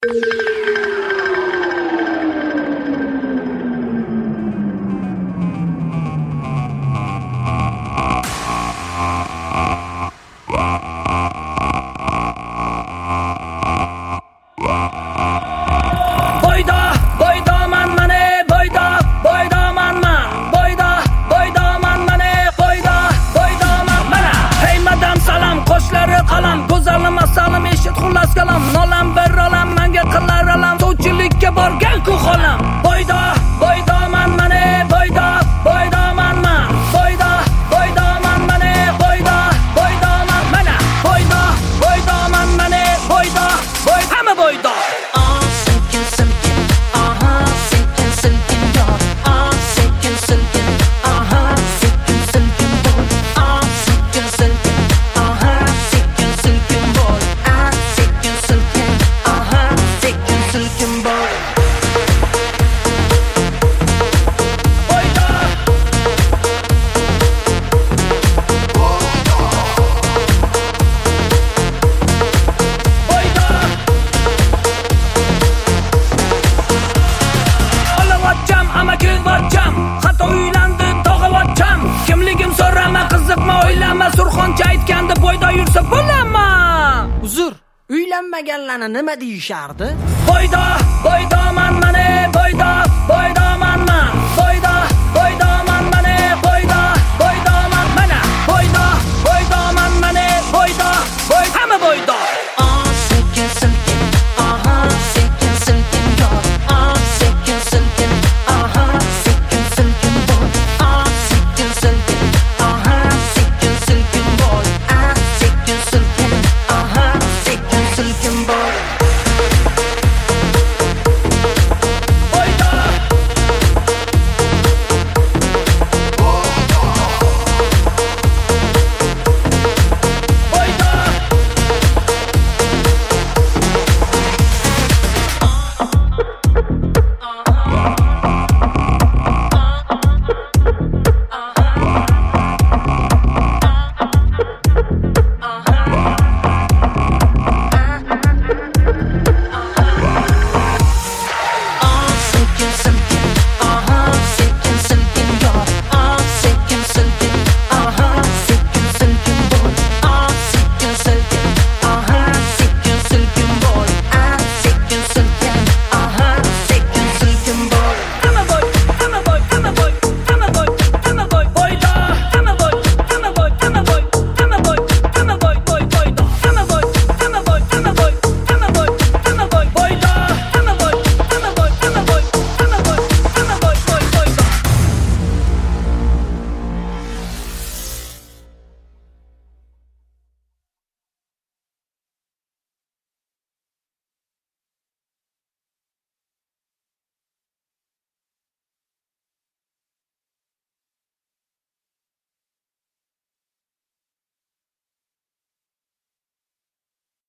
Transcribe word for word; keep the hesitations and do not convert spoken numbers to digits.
Nolam bir olam menga qilar alam suvchilikka borgan-ku xolam. Boyda boyda man mane boyda boyda man man boyda boyda man mane boyda boyda man mana boyda boyda man mane boyda boy hamma boyda. Ah sinkin sinkin aha sinkin sinkin yo ah sinkin sinkin aha sinkin sinkin boy ah sinkin sinkin aha sinkin sinkin boy ah sinkin sinkin aha sinkin sinkin boy. Surxoncha aytganda boyda yursa bo'laman. Uzr, uylanmaganlarni nima deyishardi? Boyda boyda man